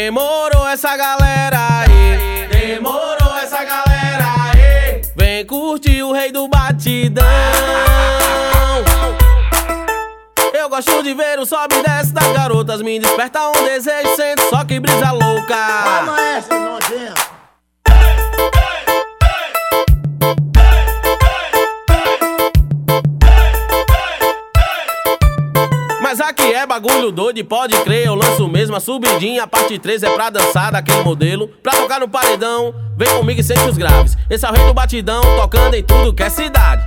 Demorou essa galera aí, demorou essa galera aí. Vem curtir o rei do batidão. Eu gosto de ver o sobe e desce das garotas, me desperta um desejo, sente só que brisa louca. Calma essa, nojento. Mas aqui é bagulho doido e pode crer, eu lanço mesmo a subidinha. A parte 3 é pra dançar daquele modelo, pra tocar no paredão. Vem comigo e sente os graves. Esse é o rei do batidão, tocando em tudo que é cidade.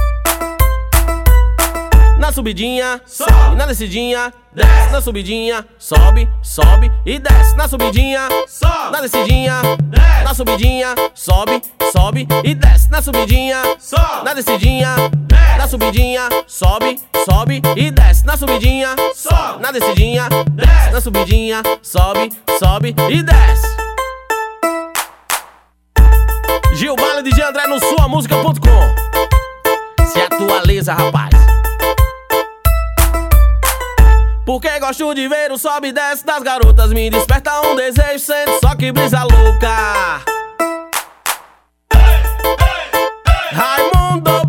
Na subidinha, sobe, na descidinha, desce. Na subidinha, sobe, sobe e desce. Na subidinha, sobe, na descidinha, desce. Na subidinha, sobe, sobe e desce. Na subidinha, sobe, na descidinha, desce. Na subidinha, sobe, sobe e desce. Na subidinha, sobe, na descidinha, desce. Na subidinha, sobe, sobe e desce. Gilbalho DJ André no suamusica.com. Se atualiza, rapaz. Porque gosto de ver o sobe e desce das garotas, me desperta um desejo, sente só que brisa louca. Raimundo.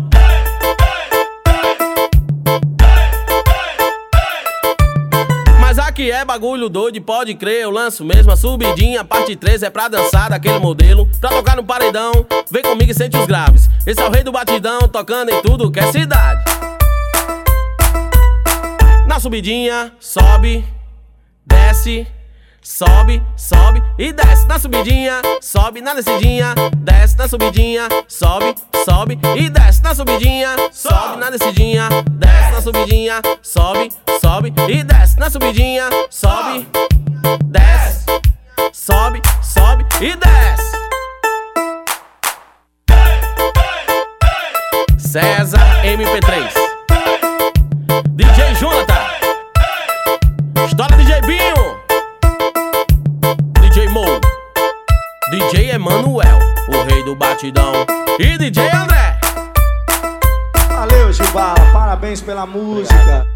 Mas aqui é bagulho doido e pode crer, eu lanço mesmo a subidinha. A parte 3 é pra dançar daquele modelo, pra tocar no paredão. Vem comigo e sente os graves. Esse é o rei do batidão, tocando em tudo que é cidade. Na subidinha, sobe, desce, sobe, sobe e desce. Na subidinha, sobe, na descidinha, desce. Na subidinha, sobe, sobe e desce. Na subidinha, sobe, na descidinha, desce. Na subidinha, sobe, sobe e desce. Na subidinha, sobe, desce, sobe, sobe e desce. César MP3, DJ Jonathan, História DJ Binho, DJ Mo, DJ Emanuel, o rei do batidão, e DJ André. Valeu, Gilbala, parabéns pela música.